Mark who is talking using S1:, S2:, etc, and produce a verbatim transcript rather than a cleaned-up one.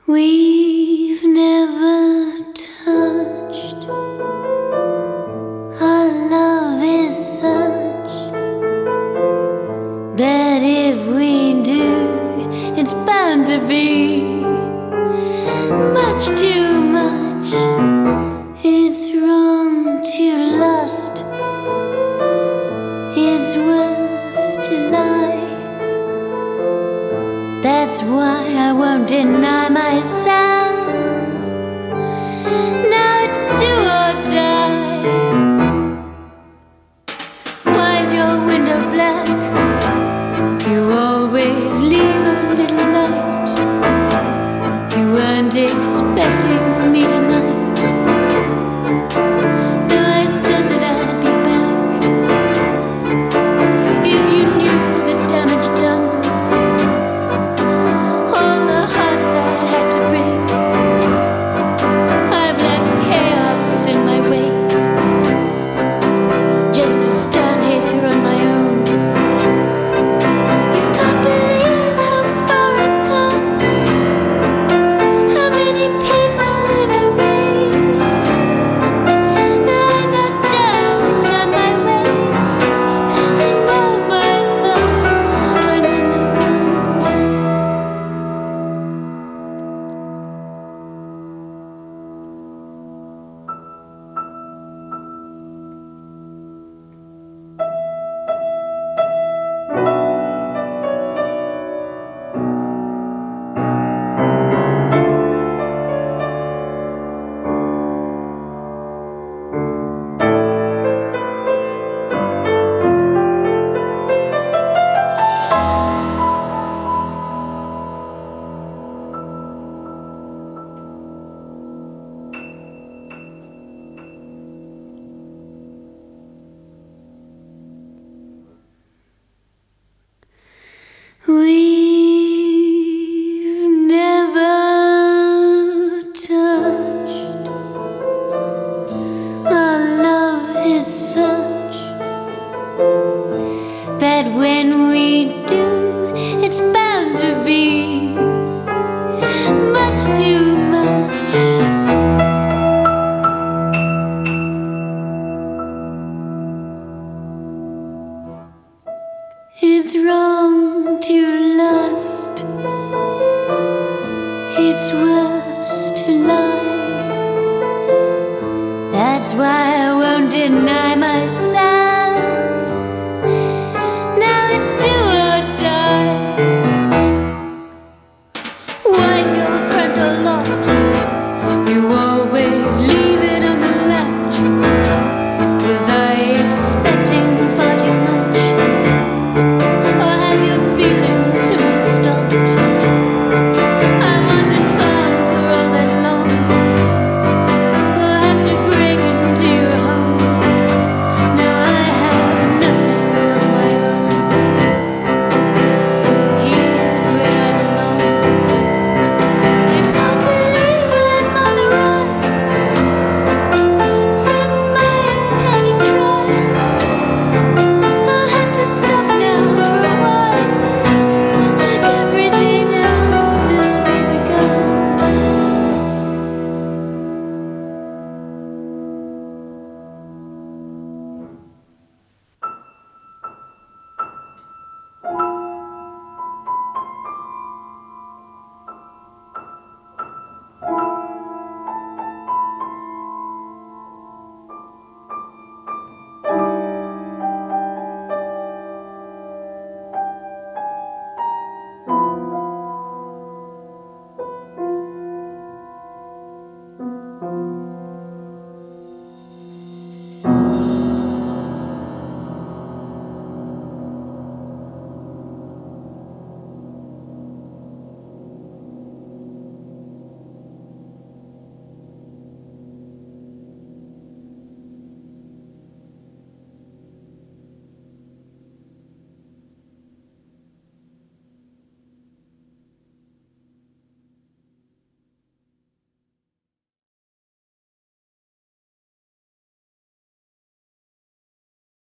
S1: We've never touched. Our love is such that if we do, it's bound to be much too much. It's wrong to lust, it's worse to lie. That's why I won't deny myself. Now it's do or die. Why's your window black? You always leave a little light. You weren't expecting me tonight, though I said that I'd be back. If you knew the damage done, all the hearts I had to break, I've left chaos in my wake, just to stand here on my own. You can't believe how far I've come, how many people I've erased. I'm not down on my way, I know my love, I'm on the run. We've never touched. Our love is such that when we do, it's bound to be much too much. It's wrong to lust, it's worse to lie. That's why I won't deny myself.